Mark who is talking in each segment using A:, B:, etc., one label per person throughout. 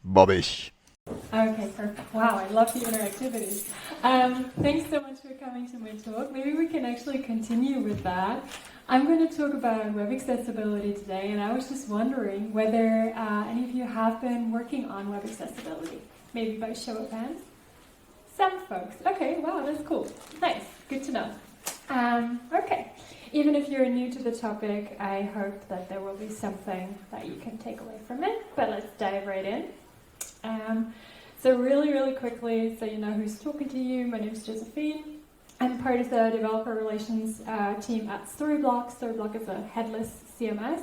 A: Bobbish.
B: Okay, perfect. Wow, I love the interactivity. Thanks so much for coming to my talk. Maybe we can actually continue with that. I'm going to talk about web accessibility today, and I was just wondering whether any of you have been working on web accessibility, maybe by show of hands? Some folks. Okay, wow, that's cool. Nice, good to know. Okay, even if you're new to the topic, I hope that there will be something that you can take away from it, but let's dive right in. So really quickly, so you know who's talking to you, my name is Josephine. I'm part of the developer relations team at Storyblock. Storyblock is a headless CMS,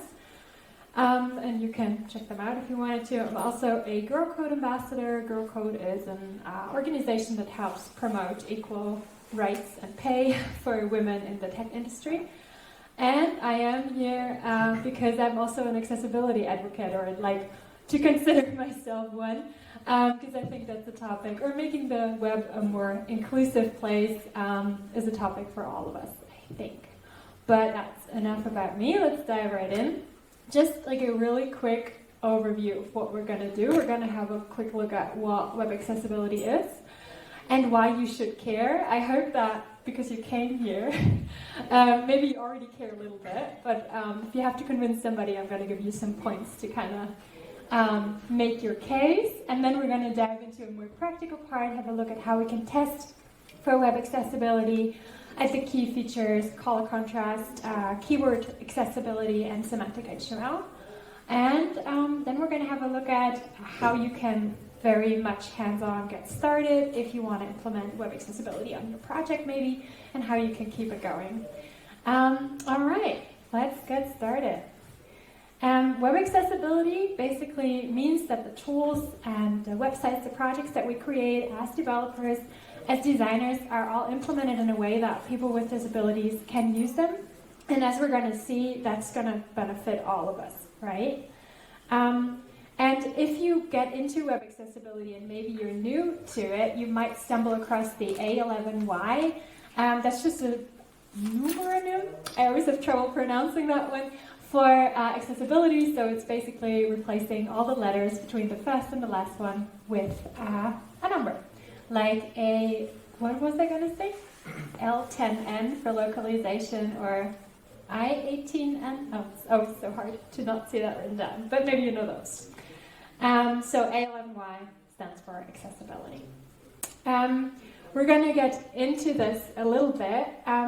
B: and you can check them out if you wanted to. I'm also a Girl Code ambassador. Girl Code is an organization that helps promote equal rights and pay for women in the tech industry. And I am here because I'm also an accessibility advocate, or I'd like to consider myself one, because I think that's a topic, or making the web a more inclusive place is a topic for all of us, I think. But that's enough about me. Let's dive right in. Just like a really quick overview of what we're going to do. We're going to have a quick look at what web accessibility is and why you should care. I hope that because you came here, maybe you already care a little bit, but if you have to convince somebody, I'm going to give you some points to kind of make your case, and then we're going to dive into a more practical part, have a look at how we can test for web accessibility at the key features, color contrast, keyword accessibility, and semantic HTML. And then we're going to have a look at how you can very much hands-on get started if you want to implement web accessibility on your project maybe, and how you can keep it going. All right, let's get started. Web accessibility basically means that the tools and the websites, the projects that we create as developers, as designers, are all implemented in a way that people with disabilities can use them. And as we're going to see, that's going to benefit all of us, right? And if you get into web accessibility and maybe you're new to it, you might stumble across the A11Y. That's just a numeronym. I always have trouble pronouncing that one. For accessibility, so it's basically replacing all the letters between the first and the last one with a number. Like a, what was I going to say? L10N for localization, or I18N. Oh, it's so hard to not see that written down, but maybe you know those. So A11Y stands for accessibility. We're going to get into this a little bit,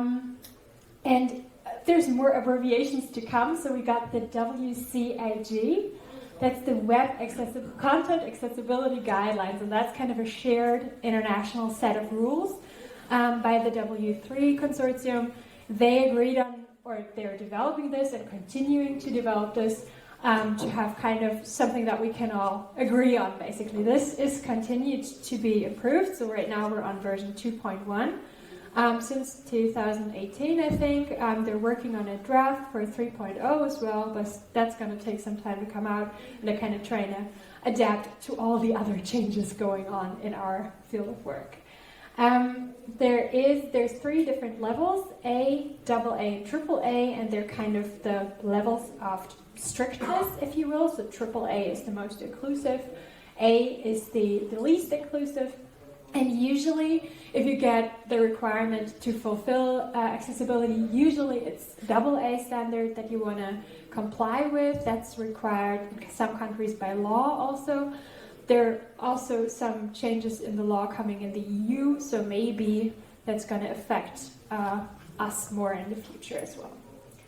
B: and there's more abbreviations to come. So we got the WCAG, that's the Web Content Accessibility Guidelines, and that's kind of a shared international set of rules by the W3 consortium. They agreed on, or they're developing this and continuing to develop this to have kind of something that we can all agree on, basically. This is continued to be improved, so right now we're on version 2.1. Since 2018, I think. They're working on a draft for 3.0 as well, but that's going to take some time to come out, and they're kind of trying to adapt to all the other changes going on in our field of work. There's three different levels, A, AA, and AAA, and they're kind of the levels of strictness, if you will. So AAA is the most inclusive, A is the least inclusive. And usually, if you get the requirement to fulfill accessibility, usually it's AA standard that you want to comply with. That's required in some countries by law also. There are also some changes in the law coming in the EU, so maybe that's going to affect us more in the future as well.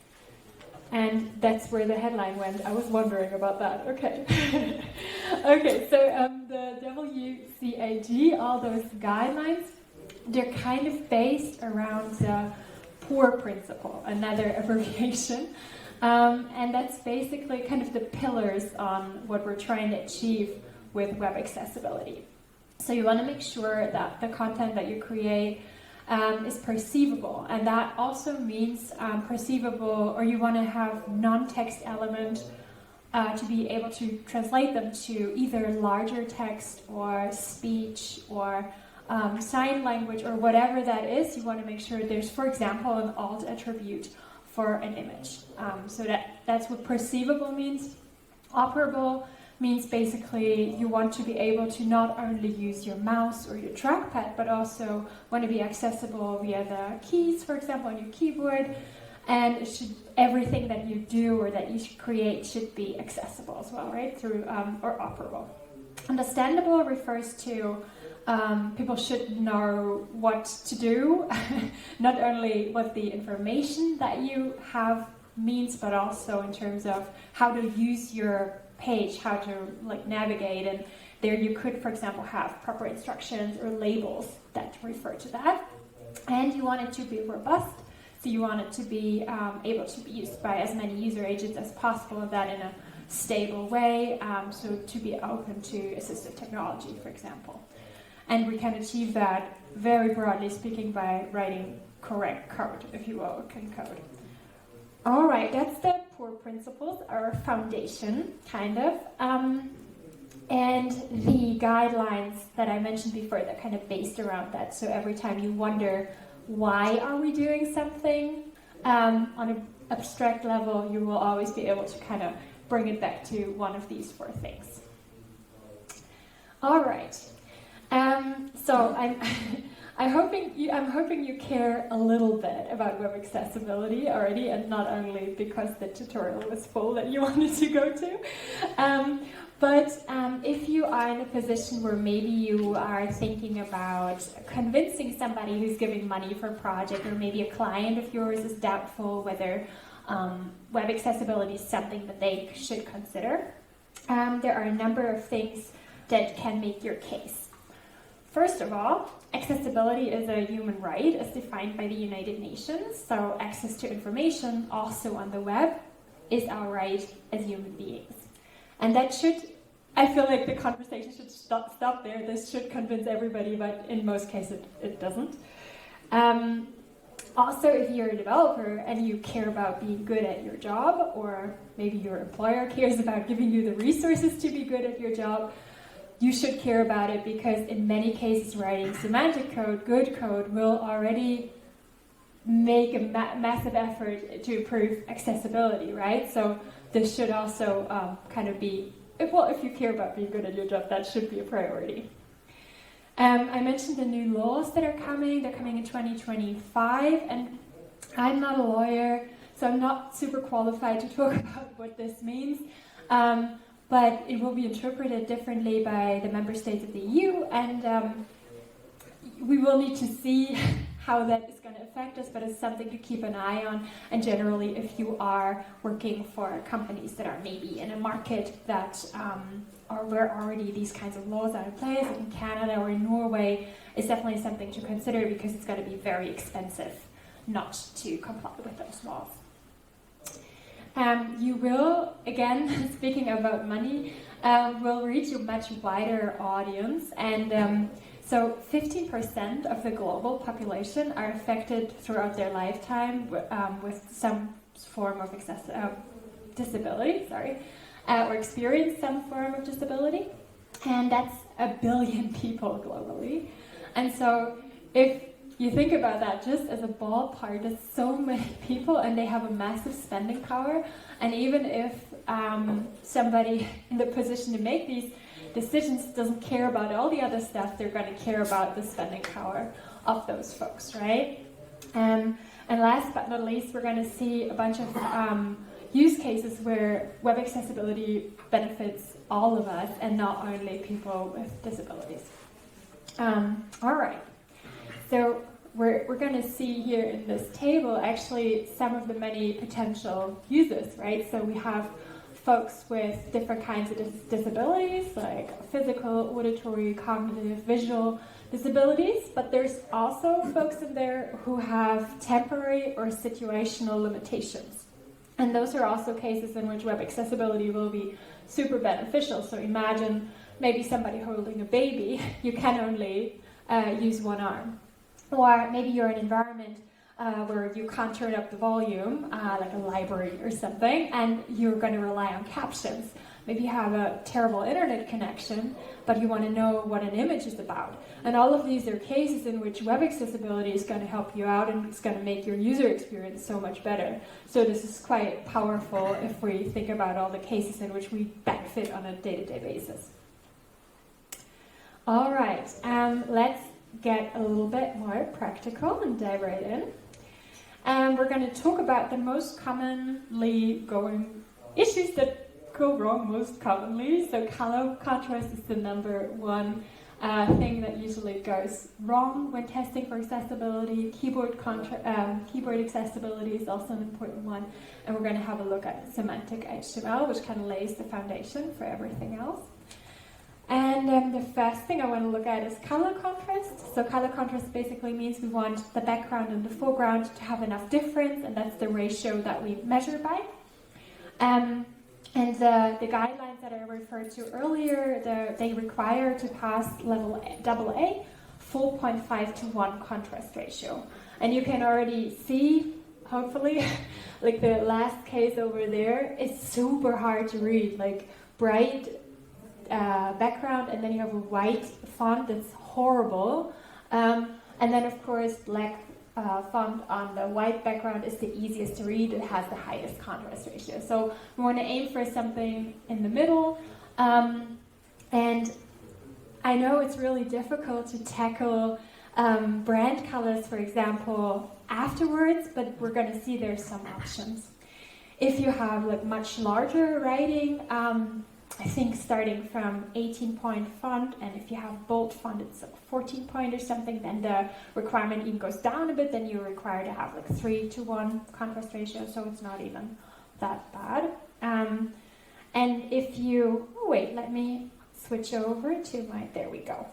B: And that's where the headline went. I was wondering about that. Okay. Okay, so the WCAG, all those guidelines, they're kind of based around the POUR principle, another abbreviation. And that's basically kind of the pillars on what we're trying to achieve with web accessibility. So you want to make sure that the content that you create is perceivable, and that also means perceivable, or you want to have non-text element to be able to translate them to either larger text or speech or sign language or whatever that is. You want to make sure there's, for example, an alt attribute for an image. So that's what perceivable means. Operable means basically you want to be able to not only use your mouse or your trackpad, but also want to be accessible via the keys, for example, on your keyboard. And everything that you do or that you create should be accessible as well, right? Through or operable. Understandable refers to people should know what to do, not only what the information that you have means, but also in terms of how to use your page, how to navigate. And there you could, for example, have proper instructions or labels that refer to that. And you want it to be robust, so you want it to be able to be used by as many user agents as possible, and that in a stable way, so to be open to assistive technology, for example. And we can achieve that very broadly speaking by writing correct code, if you will, clean code. All right, that's the core principles, our foundation, kind of. And the guidelines that I mentioned before, they're kind of based around that. So every time you wonder, why are we doing something, on an abstract level, you will always be able to kind of bring it back to one of these 4 things. All right. So I'm hoping you care a little bit about web accessibility already, and not only because the tutorial was full that you wanted to go to. But if you are in a position where maybe you are thinking about convincing somebody who's giving money for a project, or maybe a client of yours is doubtful whether web accessibility is something that they should consider, there are a number of things that can make your case. First of all, accessibility is a human right as defined by the United Nations, so access to information, also on the web, is our right as human beings. And that should, I feel like the conversation should stop there. This should convince everybody, but in most cases it doesn't. Also, if you're a developer and you care about being good at your job, or maybe your employer cares about giving you the resources to be good at your job, you should care about it, because in many cases writing semantic code, good code, will already make a massive effort to improve accessibility, right? So this should also kind of be, if you care about being good at your job, that should be a priority. I mentioned the new laws that are coming. They're coming in 2025, and I'm not a lawyer, so I'm not super qualified to talk about what this means. But it will be interpreted differently by the member states of the EU, and we will need to see how that is going to affect us, but it's something to keep an eye on. And generally, if you are working for companies that are maybe in a market that are where already these kinds of laws are in place, like in Canada or in Norway, it's definitely something to consider, because it's going to be very expensive not to comply with those laws. You will, again, speaking about money, will reach a much wider audience, and so 15% of the global population are affected throughout their lifetime with some form of disability, or experience some form of disability, and that's 1 billion people globally. And so if you think about that just as a ballpark, there's so many people and they have a massive spending power. And even if somebody in the position to make these decisions doesn't care about all the other stuff, they're going to care about the spending power of those folks, right? And last but not least, we're going to see a bunch of use cases where web accessibility benefits all of us and not only people with disabilities. All right. So we're going to see here in this table actually some of the many potential uses, right? So we have folks with different kinds of disabilities, like physical, auditory, cognitive, visual disabilities, but there's also folks in there who have temporary or situational limitations. And those are also cases in which web accessibility will be super beneficial. So imagine maybe somebody holding a baby, you can only use one arm. Or maybe you're in an environment where you can't turn up the volume, like a library or something, and you're going to rely on captions. maybe you have a terrible internet connection, but you want to know what an image is about. And all of these are cases in which web accessibility is going to help you out, and it's going to make your user experience so much better. So this is quite powerful if we think about all the cases in which we benefit on a day-to-day basis. All right, let's get a little bit more practical and dive right in. We're going to talk about the most commonly going issues that go wrong most commonly. So color contrast is the number one thing that usually goes wrong when testing for accessibility. Keyboard accessibility is also an important one. And we're going to have a look at semantic HTML, which kind of lays the foundation for everything else. And the first thing I want to look at is color contrast. So color contrast basically means we want the background and the foreground to have enough difference, and that's the ratio that we measure by. And the guidelines that I referred to earlier, they require to pass level AA 4.5 to 1 contrast ratio. And you can already see, hopefully, like the last case over there, it's super hard to read, like bright background, and then you have a white font that's horrible, and then of course black font on the white background is the easiest to read. It has the highest contrast ratio, so we want to aim for something in the middle. And I know it's really difficult to tackle brand colors, for example, afterwards, but we're going to see there's some options. If you have like much larger writing, I think starting from 18-point font, and if you have bold font, it's like 14-point or something, then the requirement even goes down a bit, then you're required to have like 3 to 1 contrast ratio, so it's not even that bad. And if you, oh wait, let me switch over to my, there we go.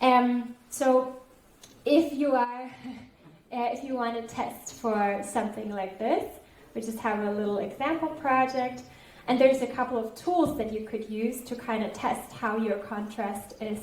B: So if you are, if you want to test for something like this, we just have a little example project. And there's a couple of tools that you could use to kind of test how your contrast is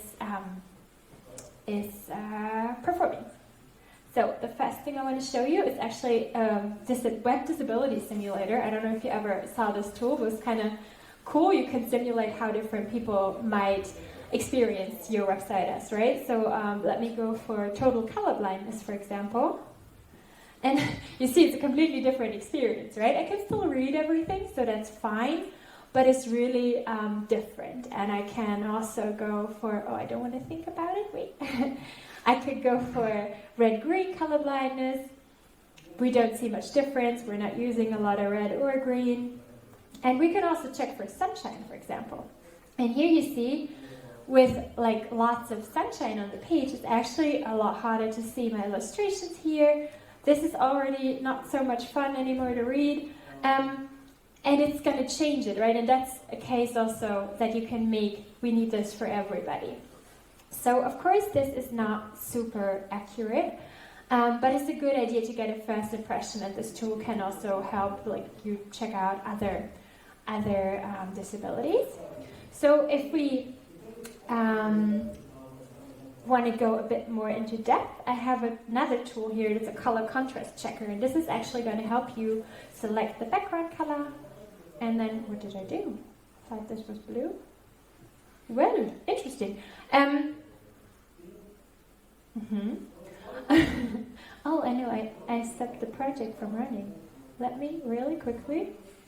B: performing. So the first thing I want to show you is actually this web disability simulator. I don't know if you ever saw this tool. It was kind of cool. You can simulate how different people might experience your website as, right? So let me go for total color blindness, for example. And you see, it's a completely different experience, right? I can still read everything, so that's fine, but it's really different. And I can also go for, oh, I don't want to think about it, wait. I could go for red-green color blindness. We don't see much difference. We're not using a lot of red or green. And we can also check for sunshine, for example. And here you see, with like lots of sunshine on the page, it's actually a lot harder to see my illustrations here. This is already not so much fun anymore to read, and it's going to change it, right? And that's a case also that you can make. We need this for everybody. So, of course, this is not super accurate, but it's a good idea to get a first impression, and this tool can also help like you check out other disabilities. So if we want to go a bit more into depth, I have another tool here. It's a color contrast checker, and this is actually going to help you select the background color. And then, what did I do? I thought this was blue. Well, interesting. Oh, I know, I stopped the project from running. Let me really quickly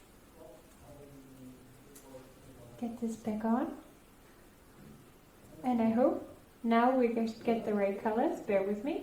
B: get this back on. And I hope now we get the right colors. Bear with me.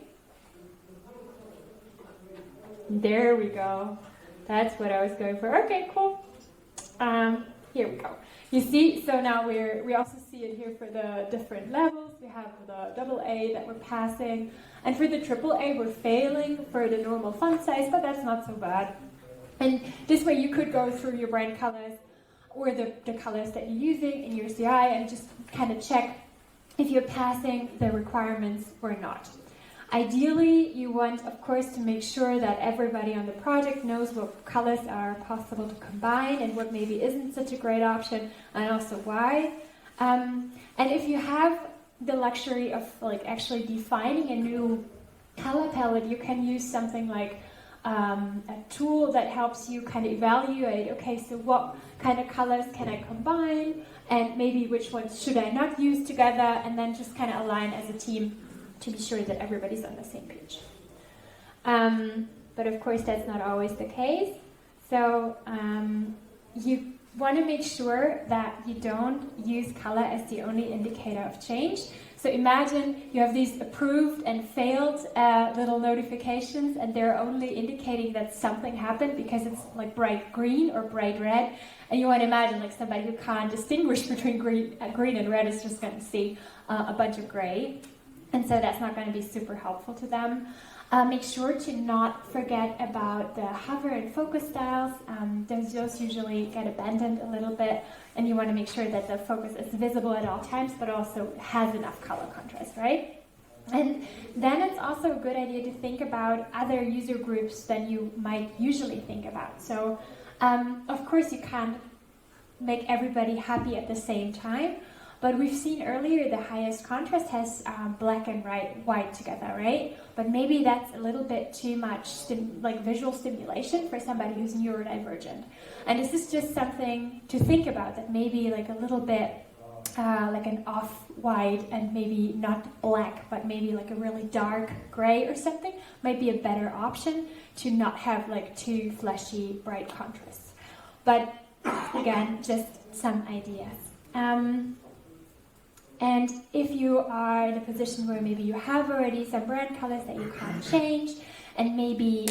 B: There we go. That's what I was going for. Okay, cool. Here we go. You see, so now we also see it here for the different levels. We have the AA that we're passing, and for the AAA we're failing for the normal font size, but that's not so bad. And this way you could go through your brand colors or the colors that you're using in your CI and just kind of check if you're passing the requirements or not. Ideally, you want, of course, to make sure that everybody on the project knows what colors are possible to combine and what maybe isn't such a great option, and also why. And if you have the luxury of like actually defining a new color palette, you can use something like a tool that helps you kind of evaluate, okay, so what kind of colors can I combine, and maybe which ones should I not use together, and then just kind of align as a team to be sure that everybody's on the same page. But of course, that's not always the case. So you want to make sure that you don't use color as the only indicator of change. So imagine you have these approved and failed little notifications, and they're only indicating that something happened because it's like bright green or bright red. And you want to imagine like somebody who can't distinguish between green and red is just going to see a bunch of gray. And so that's not going to be super helpful to them. Make sure to not forget about the hover and focus styles. Those usually get abandoned a little bit, and you want to make sure that the focus is visible at all times, but also has enough color contrast, right? And then it's also a good idea to think about other user groups than you might usually think about. So, of course, you can't make everybody happy at the same time. But we've seen earlier the highest contrast has black and white together, right? But maybe that's a little bit too much visual stimulation for somebody who's neurodivergent. And this is just something to think about, that maybe like a little bit like an off-white and maybe not black, but maybe like a really dark gray or something might be a better option to not have like too fleshy, bright contrasts. But again, just some ideas. And if you are in a position where maybe you have already some brand colors that you can't change, and maybe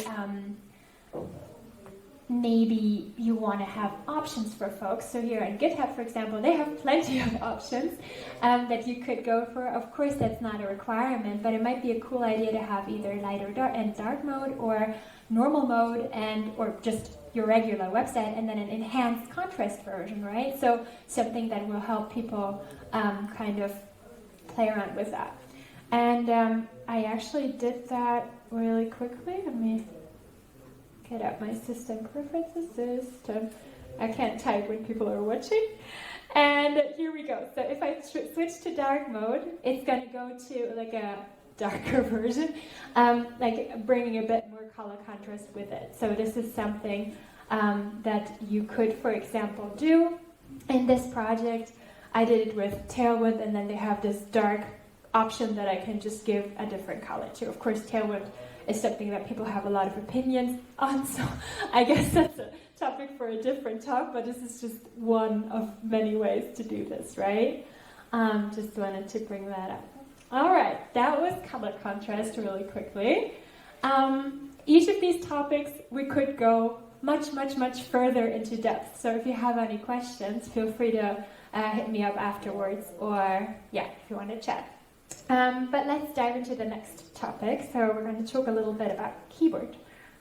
B: you want to have options for folks. So here on GitHub, for example, they have plenty of options that you could go for. Of course, that's not a requirement, but it might be a cool idea to have either light or dark mode, or normal mode, or just your regular website, and then an enhanced contrast version, right? So something that will help people kind of play around with that. And I actually did that really quickly. Let me get out my system preferences system. I can't type when people are watching. And here we go. So if I switch to dark mode, it's going to go to like a darker version, like bringing a bit more color contrast with it. So this is something that you could, for example, do in this project. I did it with Tailwind, and then they have this dark option that I can just give a different color to. Of course, Tailwind is something that people have a lot of opinions on, so I guess that's a topic for a different talk, but this is just one of many ways to do this, right? Just wanted to bring that up. All right, that was color contrast really quickly. Each of these topics, we could go much further into depth. So if you have any questions, feel free to hit me up afterwards, or if you want to chat. But let's dive into the next topic. So we're going to talk a little bit about keyboard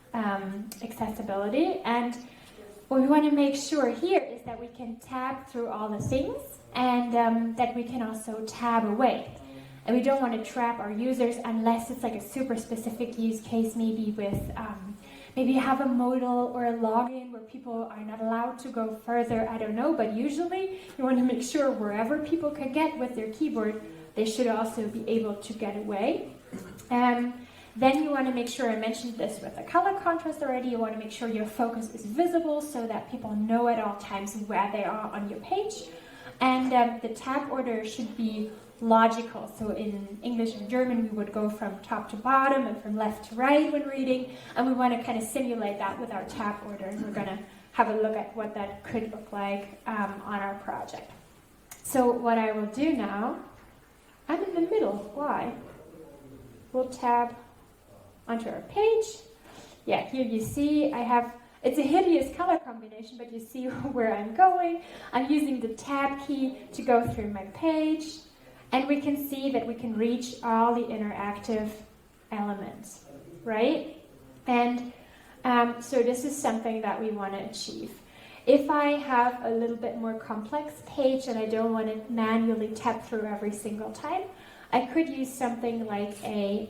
B: accessibility. And what we want to make sure here is that we can tab through all the things, and that we can also tab away. And we don't want to trap our users unless it's like a super specific use case, maybe with maybe you have a modal or a login where people are not allowed to go further, I don't know, but usually you want to make sure wherever people can get with their keyboard, they should also be able to get away. Then you want to make sure, I mentioned this with the color contrast already, you want to make sure your focus is visible so that people know at all times where they are on your page. And the tab order should be logical. So in English and German, we would go from top to bottom and from left to right when reading, and we want to kind of simulate that with our tab order, and we're going to have a look at what that could look like on our project. So what I will do now, I'm in the middle, why? We'll tab onto our page. Yeah, here you see I have, it's a hideous color combination, but you see where I'm going. I'm using the tab key to go through my page. And we can see that we can reach all the interactive elements, right? And so this is something that we want to achieve. If I have a little bit more complex page and I don't want to manually tap through every single time, I could use something like a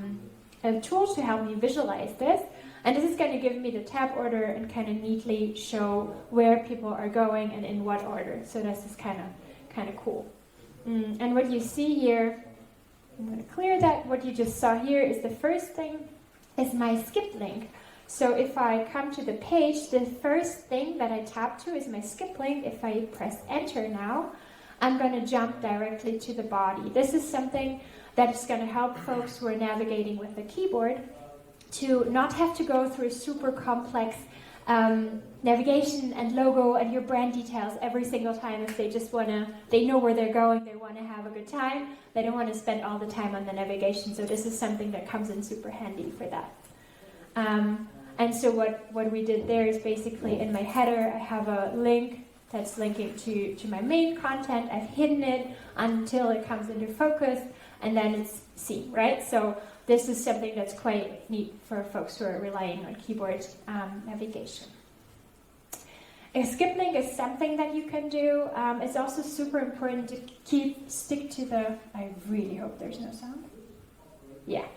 B: tool to help me visualize this. And this is going to give me the tab order and kind of neatly show where people are going and in what order. So this is kind of cool. And what you see here, I'm going to clear that. What you just saw here is the first thing is my skip link.
A: So if I come to the page, the first thing that I tap to is my skip link. If I press enter now, I'm going to jump directly to the body. This is something that is going to help folks who are navigating with the keyboard to not have to go through super complex navigation and logo and your brand details every single time. If they just want to, they know where they're going, they want to have a good time, they don't want to spend all the time on the navigation. So this is something that comes in super handy for that. And so what we did there is basically in my header, I have a link that's linking to my main content. I've hidden it until it comes into focus, and then it's seen, right? So this is something that's quite neat for folks who are relying on keyboard navigation. A skip link is something that you can do. It's also super important to stick to the, I really hope there's no sound. Yeah.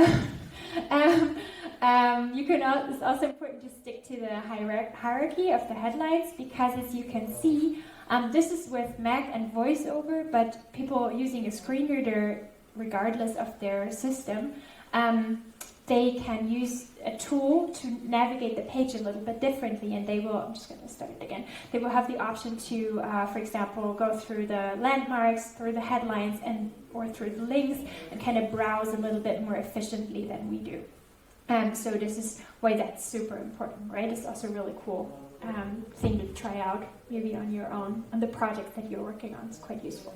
A: It's also important to stick to the hierarchy of the headlines, because as you can see, this is with Mac and VoiceOver, but people using a screen reader, regardless of their system, they can use a tool to navigate the page a little bit differently, and they will, I'm just going to start it again, they will have the option to, for example, go through the landmarks, through the headlines, or through the links, and kind of browse a little bit more efficiently than we do. So this is why that's super important, right? It's also a really cool thing to try out, maybe on your own, on the project that you're working on. It's quite useful.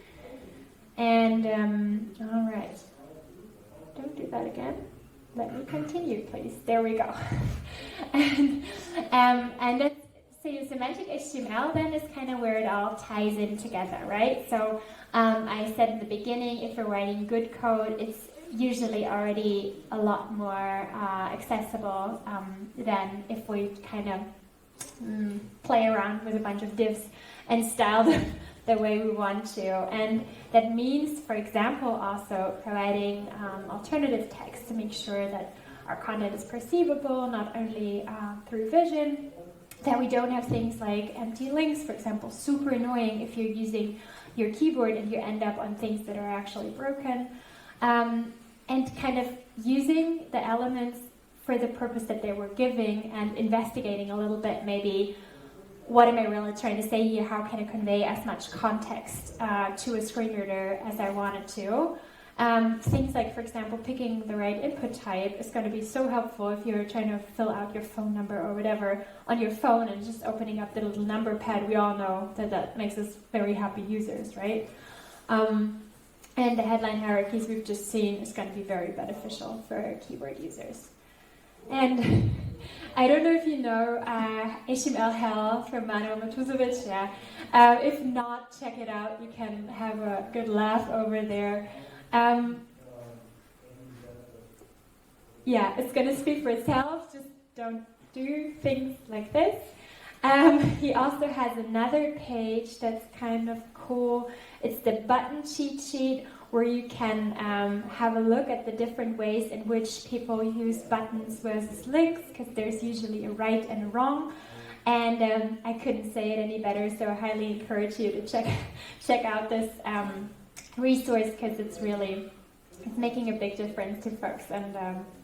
A: And, all right. Don't do that again. Let me continue, please. There we go. and that's, so your semantic HTML then is kind of where it all ties in together, right? So I said in the beginning, if we're writing good code, it's usually already a lot more accessible than if we kind of play around with a bunch of divs and style them the way we want to. And that means, for example, also providing alternative text to make sure that our content is perceivable, not only through vision, that we don't have things like empty links, for example, super annoying if you're using your keyboard and you end up on things that are actually broken. And kind of using the elements for the purpose that they were giving, and investigating a little bit maybe, what am I really trying to say here? How can I convey as much context to a screen reader as I wanted to? Things like, for example, picking the right input type is going to be so helpful if you're trying to fill out your phone number or whatever on your phone and just opening up the little number pad. We all know that that makes us very happy users, right? And the headline hierarchies we've just seen is going to be very beneficial for keyboard users. And I don't know if you know HTML Hell from Manuel Matuzovic. Yeah. If not, check it out. You can have a good laugh over there. Yeah, it's going to speak for itself. Just don't do things like this. He also has another page that's kind of cool. It's the button cheat sheet, where you can have a look at the different ways in which people use buttons versus links, because there's usually a right and a wrong. And I couldn't say it any better, so I highly encourage you to check out this resource, because it's making a big difference to folks, and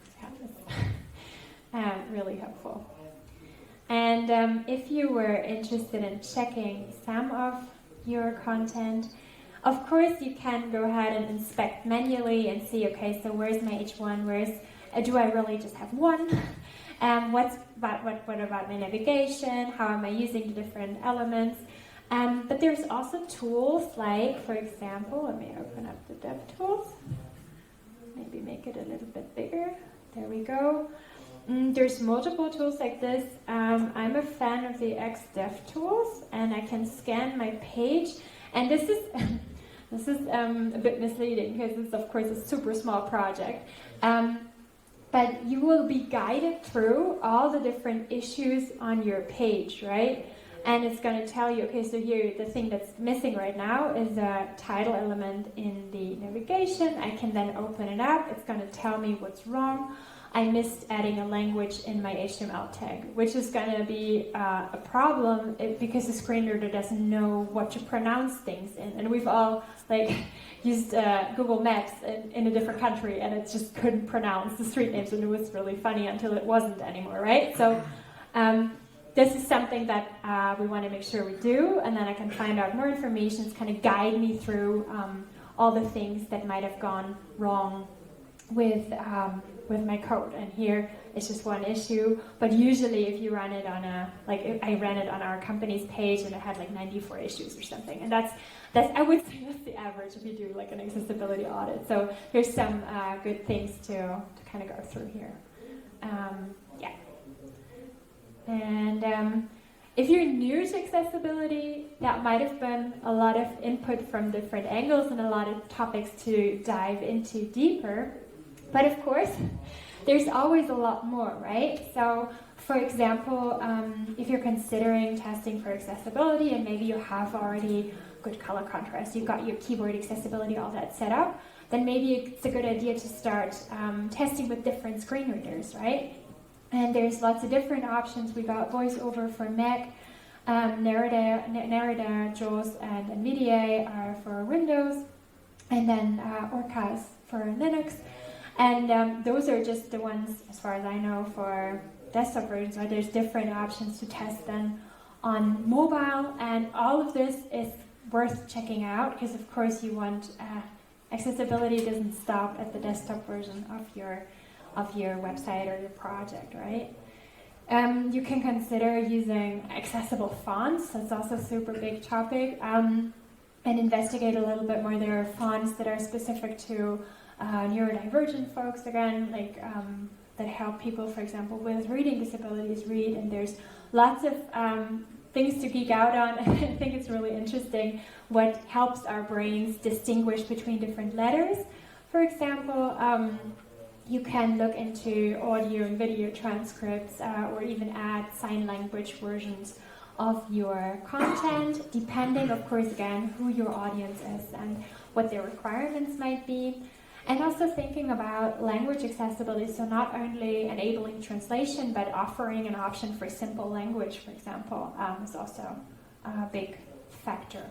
A: it's really helpful. And if you were interested in checking some of your content, of course you can go ahead and inspect manually and see, okay, so where's my H1, do I really just have one? What about my navigation? How am I using the different elements? But there's also tools like, for example, let me open up the DevTools. Maybe make it a little bit bigger. There we go. There's multiple tools like this. I'm a fan of the XDevTools, and I can scan my page. And this is a bit misleading, because it's of course a super small project. But you will be guided through all the different issues on your page, right? And it's going to tell you, okay, so here the thing that's missing right now is a title element in the navigation. I can then open it up. It's going to tell me what's wrong. I missed adding a language in my HTML tag, which is going to be a problem because the screen reader doesn't know what to pronounce things in. And we've all like used Google Maps in a different country, and it just couldn't pronounce the street names, and it was really funny until it wasn't anymore, right? So this is something that we want to make sure we do, and then I can find out more information to kind of guide me through all the things that might have gone wrong with my code. And here it's just one issue, but usually if you run it on I ran it on our company's page and it had like 94 issues or something, and that's I would say that's the average if you do like an accessibility audit. So there's some good things to kind of go through here. Yeah. And if you're new to accessibility, that might have been a lot of input from different angles and a lot of topics to dive into deeper. But of course, there's always a lot more, right? So, for example, if you're considering testing for accessibility and maybe you have already good color contrast, you've got your keyboard accessibility, all that set up, then maybe it's a good idea to start testing with different screen readers, right? And there's lots of different options. We got VoiceOver for Mac, Narita, JAWS, and NVDA are for Windows, and then Orcas for Linux. And those are just the ones, as far as I know, for desktop versions. Right? There's different options to test them on mobile, and all of this is worth checking out because, of course, you want accessibility doesn't stop at the desktop version of your website or your project, right? You can consider using accessible fonts. That's also a super big topic. And investigate a little bit more. There are fonts that are specific to neurodivergent folks, again, like that help people, for example, with reading disabilities read. And there's lots of things to geek out on. I think it's really interesting what helps our brains distinguish between different letters. For example, you can look into audio and video transcripts or even add sign language versions of your content, depending, of course, again, who your audience is and what their requirements might be. And also thinking about language accessibility, so not only enabling translation, but offering an option for simple language, for example, is also a big factor.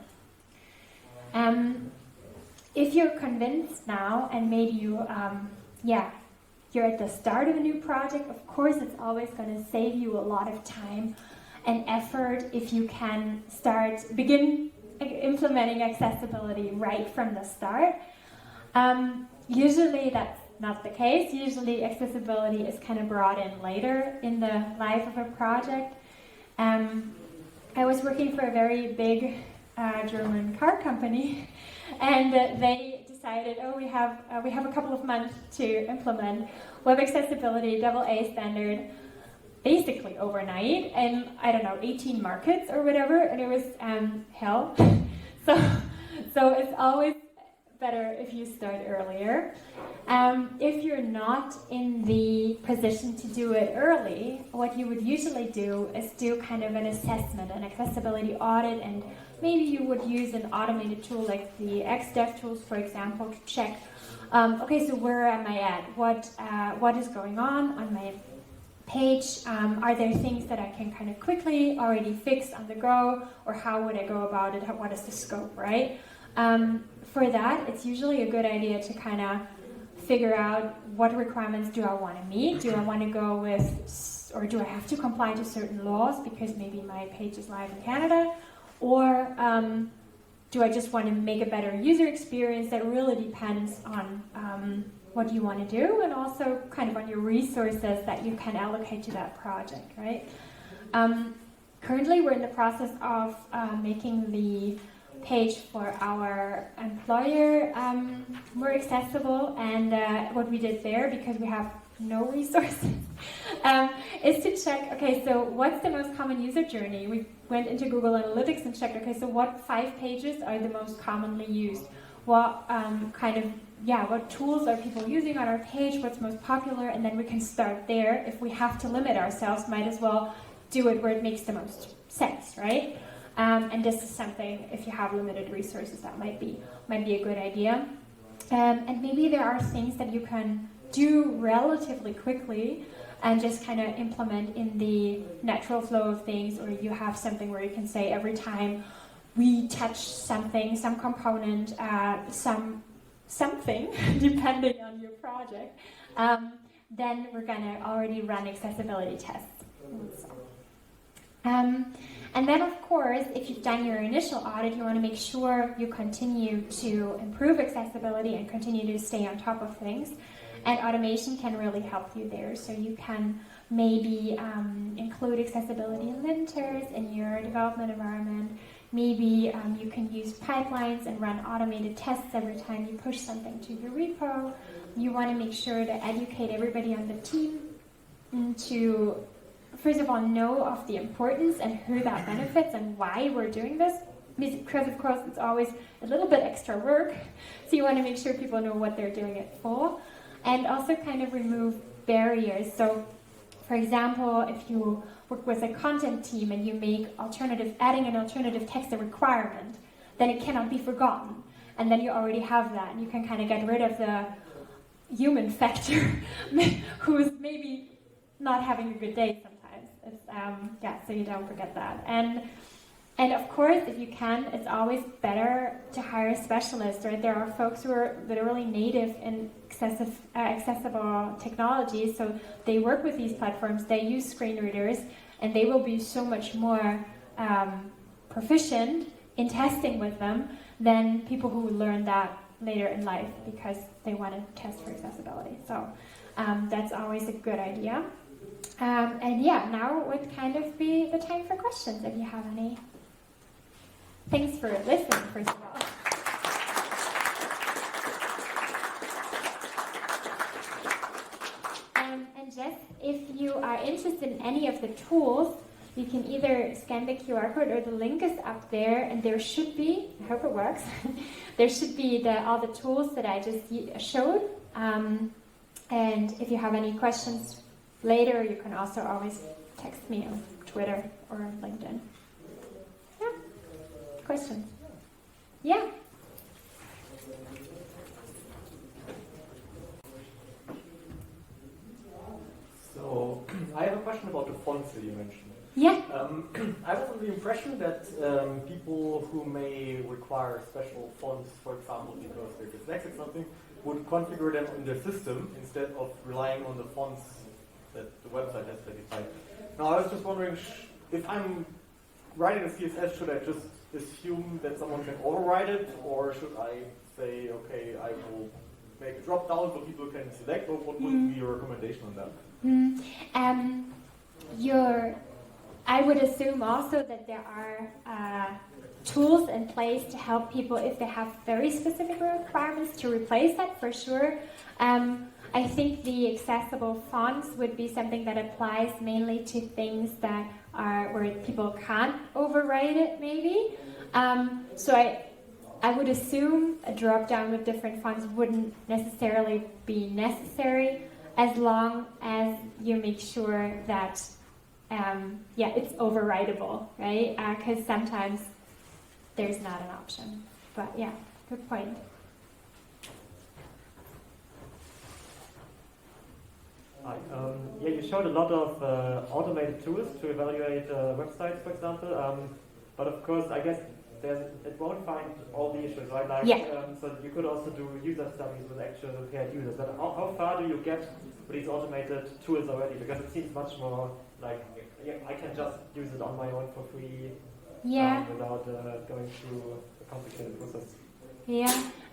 A: If you're convinced now, and maybe you're at the start of a new project, of course it's always going to save you a lot of time and effort if you can begin implementing accessibility right from the start. Usually that's not the case. Usually accessibility is kind of brought in later in the life of a project. I was working for a very big German car company, and they decided, we have a couple of months to implement web accessibility AA standard basically overnight in, 18 markets or whatever, and it was hell. So it's always better if you start earlier. If you're not in the position to do it early, what you would usually do is do kind of an assessment, an accessibility audit, and maybe you would use an automated tool like the XDevTools, for example, to check, so where am I at? What is going on my page? Are there things that I can kind of quickly already fix on the go, or how would I go about it? What is the scope, right? For that, it's usually a good idea to kind of figure out what requirements do I want to meet? Do I want to go with, or do I have to comply to certain laws because maybe my page is live in Canada? Or do I just want to make a better user experience? That really depends on what you want to do, and also kind of on your resources that you can allocate to that project, right? Currently, we're in the process of making the page for our employer more accessible, and what we did there, because we have no resources, is to check, so what's the most common user journey? We went into Google Analytics and checked, so what 5 pages are the most commonly used? What what tools are people using on our page? What's most popular? And then we can start there. If we have to limit ourselves, might as well do it where it makes the most sense, right? And this is something, if you have limited resources, that might be a good idea. And maybe there are things that you can do relatively quickly and just kind of implement in the natural flow of things, or you have something where you can say every time we touch something, some component, something, depending on your project, then we're going to already run accessibility tests. And then, of course, if you've done your initial audit, you want to make sure you continue to improve accessibility and continue to stay on top of things. And automation can really help you there. So you can maybe include accessibility linters in your development environment. Maybe you can use pipelines and run automated tests every time you push something to your repo. You want to make sure to educate everybody on the team to, first of all, know of the importance and who that benefits and why we're doing this. Because, of course, it's always a little bit extra work. So you want to make sure people know what they're doing it for. And also kind of remove barriers. So, for example, if you work with a content team and you make adding an alternative text a requirement, then it cannot be forgotten. And then you already have that, and you can kind of get rid of the human factor who's maybe not having a good day sometimes. It's, so you don't forget that. And of course, if you can, it's always better to hire specialists, right? There are folks who are literally native in accessible technologies, so they work with these platforms, they use screen readers, and they will be so much more proficient in testing with them than people who learn that later in life because they want to test for accessibility. So that's always a good idea. And yeah, now would kind of be the time for questions if you have any. Thanks for listening, first of all. And just if you are interested in any of the tools, you can either scan the QR code or the link is up there, and there should be, I hope it works, there should be all the tools that I just showed. And if you have any questions later, you can also always text me on Twitter or LinkedIn. Questions? Yeah.
C: So, I have a question about the fonts that you mentioned.
A: Yeah.
C: I was under the impression that people who may require special fonts, for example, because they're dyslexic or something, would configure them in their system instead of relying on the fonts that the website has specified. Now, I was just wondering, if I'm writing a CSS, should I just assume that someone can override it, or should I say, okay, I will make a drop down so people can select, or what would be your recommendation on that?
A: I would assume also that there are tools in place to help people if they have very specific requirements to replace that, for sure. I think the accessible fonts would be something that applies mainly to things that are where people can't override it, maybe. So I would assume a drop-down with different fonts wouldn't necessarily be necessary, as long as you make sure that it's overridable, right? Because sometimes there's not an option. But yeah, good point.
D: Hi. You showed a lot of automated tools to evaluate websites, for example. But of course, I guess it won't find all the issues, right? Like, so you could also do user studies with actual impaired users. But how far do you get with these automated tools already? Because it seems much more like I can just use it on my own for free without going through a complicated process.
A: Yeah.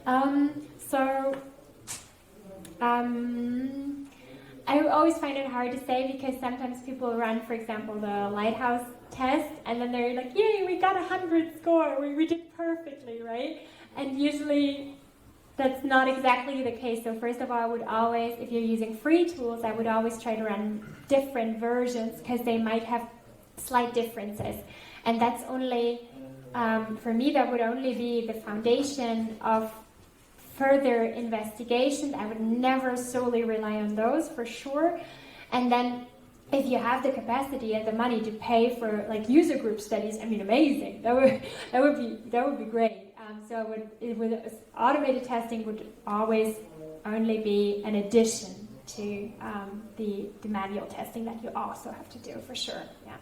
A: I always find it hard to say because sometimes people run, for example, the Lighthouse test, and then they're like, yay, we got 100 score, we did perfectly, right? And usually that's not exactly the case. So first of all, I would always, if you're using free tools, I would always try to run different versions because they might have slight differences. And that's only, for me, that would only be the foundation of further investigation. I would never solely rely on those, for sure. And then if you have the capacity and the money to pay for like user group studies, I mean, amazing. That would be great. So automated testing would always only be an addition to the manual testing that you also have to do for sure. Yeah.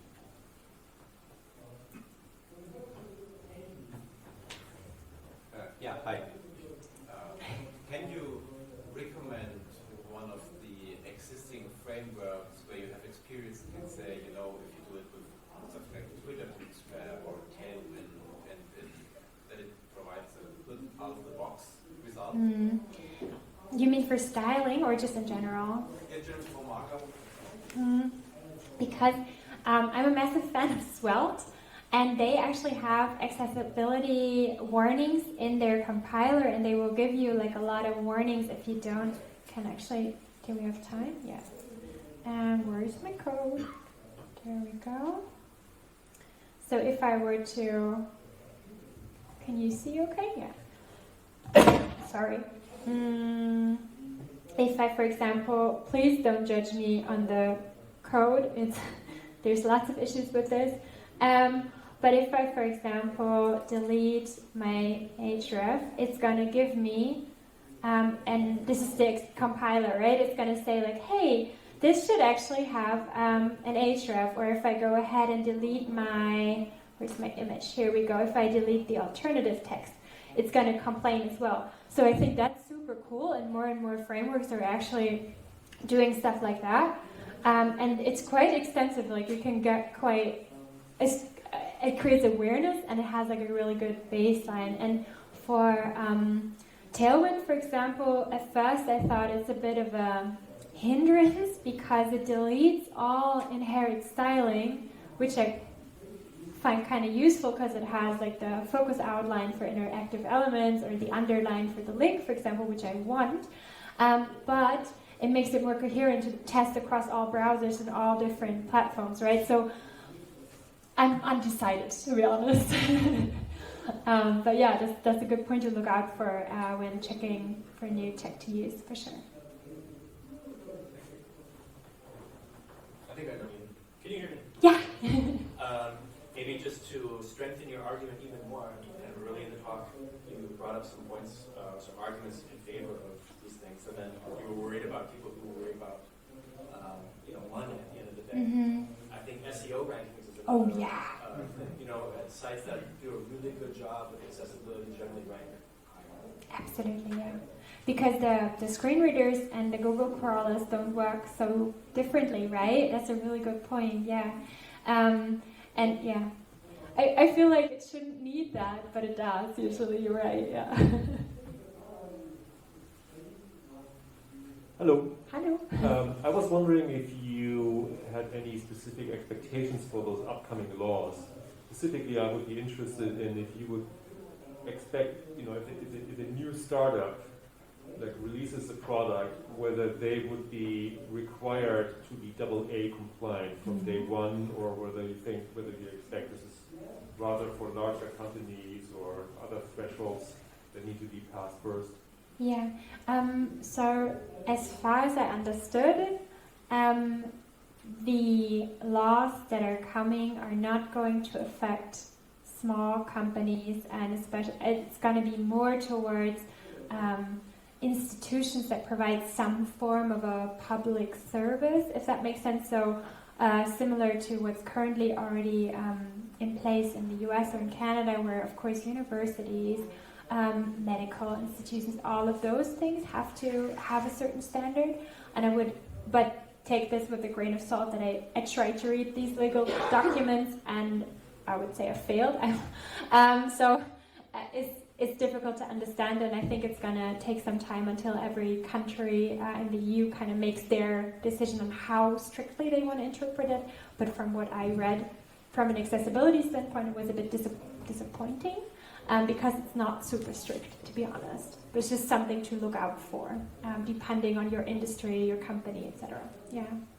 E: Yeah, hi. Can you recommend one of the existing frameworks where you have experience and say, you know, if you do it with something like Twitter Bootstrap or Tailwind, and that it provides a good out-of-the-box result?
A: You mean for styling or just in general?
E: In general, for markup.
A: Because I'm a massive fan of Svelte, and they actually have accessibility warnings in their compiler, and they will give you like a lot of warnings if you don't. Do we have time? Yes. And where's my code? There we go. So if I were to, can you see okay? Yeah. Sorry. If I, for example, please don't judge me on the code. There's lots of issues with this. But if I, for example, delete my href, it's going to give me, and this is the compiler, right? It's going to say like, hey, this should actually have an href. Or if I go ahead and delete where's my image? Here we go. If I delete the alternative text, it's going to complain as well. So I think that's super cool, and more frameworks are actually doing stuff like that. And it's quite extensive. Like you can get it creates awareness, and it has like a really good baseline. And for Tailwind, for example, at first I thought it's a bit of a hindrance because it deletes all inherent styling, which I find kind of useful because it has like the focus outline for interactive elements or the underline for the link, for example, which I want. But it makes it more coherent to test across all browsers and all different platforms, right? So I'm undecided, to be honest. But yeah, that's a good point to look out for when checking for new tech to use, for sure.
F: I think I know you. Can you hear me?
A: Yeah.
F: Maybe just to strengthen your argument even more, and early in the talk, you brought up some points, some arguments in favor of these things, and then you were worried about people who were worried about, money at the end of the day. I think SEO rankings is another, sites that do a really good job with accessibility generally rank higher.
A: Absolutely, yeah. Because the screen readers and the Google crawlers don't work so differently, right? That's a really good point, yeah. And yeah, I feel like it shouldn't need that, but it does, usually, you're right, yeah.
G: Hello.
A: Hello.
G: I was wondering if you had any specific expectations for those upcoming laws. Specifically, I would be interested in if you would expect, if a new startup like releases a product, whether they would be required to be AA compliant from day one, or whether you expect this is rather for larger companies or other thresholds that need to be passed first.
A: Yeah, so as far as I understood it, the laws that are coming are not going to affect small companies, and especially it's going to be more towards institutions that provide some form of a public service, if that makes sense. So similar to what's currently already in place in the US or in Canada, where of course universities, medical institutions, all of those things have to have a certain standard. And but take this with a grain of salt that I tried to read these legal documents, and I would say I failed. So it's difficult to understand, and I think it's going to take some time until every country in the EU kind of makes their decision on how strictly they want to interpret it. But from what I read, from an accessibility standpoint, it was a bit disappointing. Because it's not super strict, to be honest. But it's just something to look out for, depending on your industry, your company, etc. Yeah.